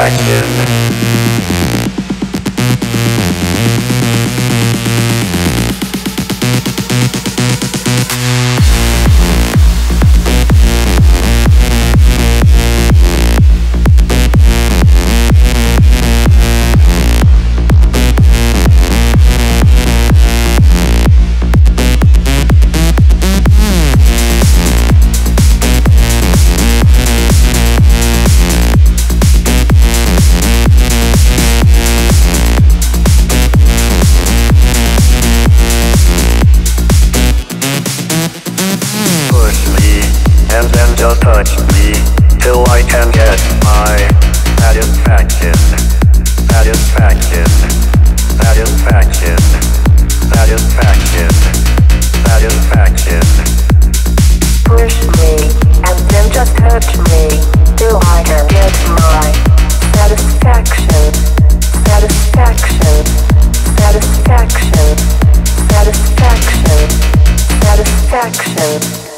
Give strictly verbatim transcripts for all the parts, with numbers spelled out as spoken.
Just touch me till I can get my satisfaction, satisfaction, satisfaction, satisfaction, satisfaction. Push me and then just touch me till I can get my satisfaction, satisfaction, satisfaction, satisfaction, satisfaction.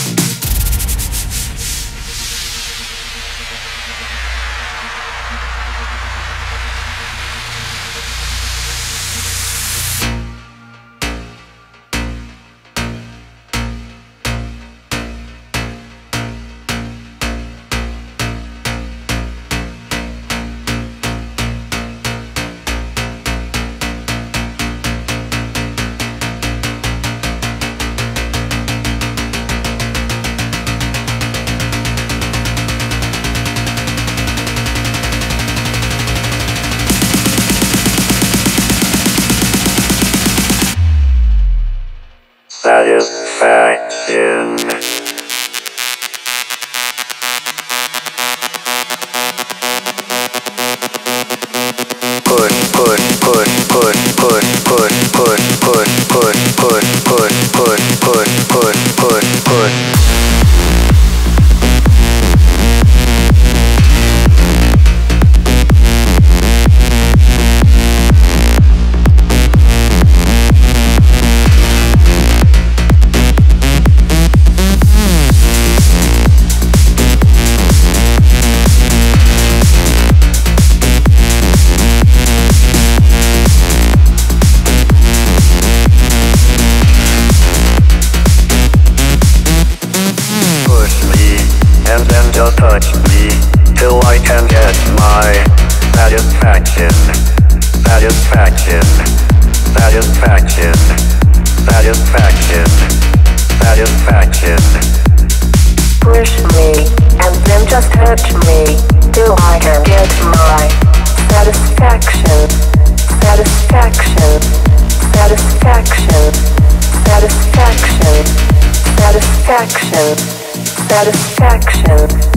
Satisfaction. Push, push, push, push, push, push, push, push, push, push, push, push, push, push, push, push. Just touch me till I can get my satisfaction, satisfaction, satisfaction, satisfaction, satisfaction. Push me and then just touch me till I can get my satisfaction, satisfaction, satisfaction, satisfaction, satisfaction, satisfaction.